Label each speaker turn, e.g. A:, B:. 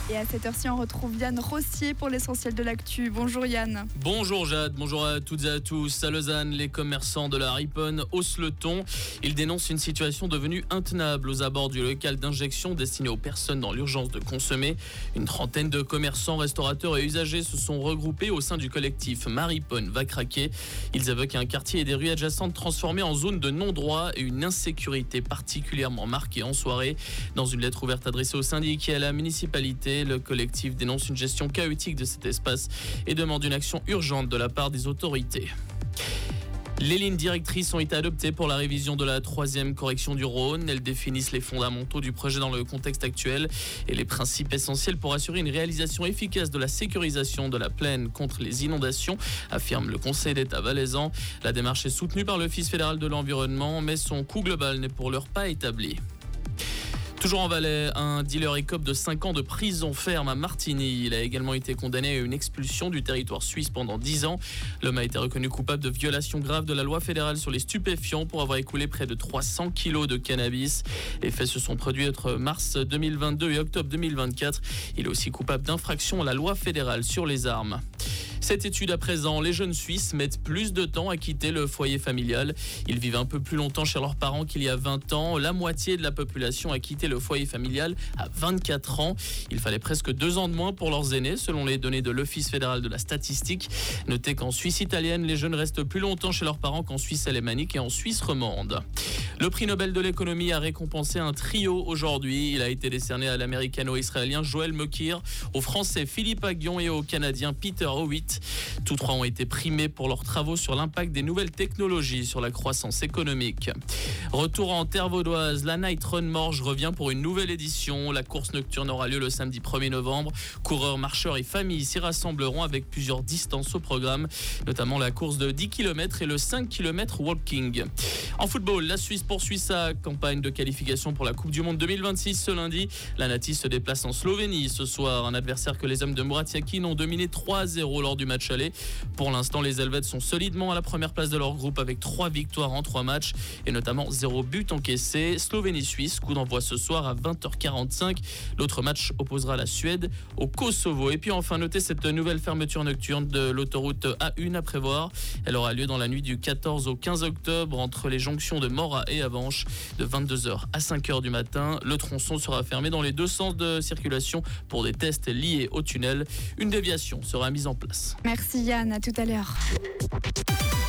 A: Et à cette heure-ci, on retrouve Yann Rossier pour l'essentiel de l'actu. Bonjour Yann.
B: Bonjour Jade, bonjour à toutes et à tous. À Lausanne, les commerçants de la Riponne haussent le ton. Ils dénoncent une situation devenue intenable aux abords du local d'injection destiné aux personnes dans l'urgence de consommer. Une trentaine de commerçants, restaurateurs et usagers se sont regroupés au sein du collectif Ma Riponne va craquer. Ils évoquent un quartier et des rues adjacentes transformés en zone de non-droit et une insécurité particulièrement marquée en soirée. Dans une lettre ouverte adressée au syndic et à la municipalité, le collectif dénonce une gestion chaotique de cet espace et demande une action urgente de la part des autorités. Les lignes directrices ont été adoptées pour la révision de la 3e correction du Rhône. Elles définissent les fondamentaux du projet dans le contexte actuel et les principes essentiels pour assurer une réalisation efficace de la sécurisation de la plaine contre les inondations, affirme le Conseil d'État valaisan. La démarche est soutenue par l'Office fédéral de l'environnement, mais son coût global n'est pour l'heure pas établi. Toujours en Valais, un dealer écope de 5 ans de prison ferme à Martigny. Il a également été condamné à une expulsion du territoire suisse pendant 10 ans. L'homme a été reconnu coupable de violation grave de la loi fédérale sur les stupéfiants pour avoir écoulé près de 300 kilos de cannabis. Les faits se sont produits entre mars 2022 et octobre 2024. Il est aussi coupable d'infraction à la loi fédérale sur les armes. Cette étude à présent, les jeunes Suisses mettent plus de temps à quitter le foyer familial. Ils vivent un peu plus longtemps chez leurs parents qu'il y a 20 ans. La moitié de la population a quitté le foyer familial à 24 ans. Il fallait presque 2 ans de moins pour leurs aînés, selon les données de l'Office fédéral de la statistique. Notez qu'en Suisse italienne, les jeunes restent plus longtemps chez leurs parents qu'en Suisse alémanique et en Suisse romande. Le prix Nobel de l'économie a récompensé un trio aujourd'hui. Il a été décerné à l'américano-israélien Joël Mokyr, au français Philippe Aghion et au canadien Peter Howitt. Tous trois ont été primés pour leurs travaux sur l'impact des nouvelles technologies sur la croissance économique. Retour en terre vaudoise, la Night Run Morges revient pour une nouvelle édition. La course nocturne aura lieu le samedi 1er novembre. Coureurs, marcheurs et familles s'y rassembleront avec plusieurs distances au programme, notamment la course de 10 km et le 5 km walking. En football, la Suisse poursuit sa campagne de qualification pour la Coupe du Monde 2026 ce lundi. La Nati se déplace en Slovénie ce soir, un adversaire que les hommes de Murat Yakin ont dominé 3-0 lors du match aller. Pour l'instant, les Helvètes sont solidement à la première place de leur groupe avec 3 victoires en 3 matchs et notamment 0 but encaissé. Slovénie-Suisse, coup d'envoi ce soir à 20h45. L'autre match opposera la Suède au Kosovo. Et puis enfin, notez cette nouvelle fermeture nocturne de l'autoroute A1 à prévoir. Elle aura lieu dans la nuit du 14 au 15 octobre entre les jonctions de Mora et Avanches de 22h à 5h du matin. Le tronçon sera fermé dans les 2 sens de circulation pour des tests liés au tunnel. Une déviation sera mise en place.
A: Merci Yann, à tout à l'heure.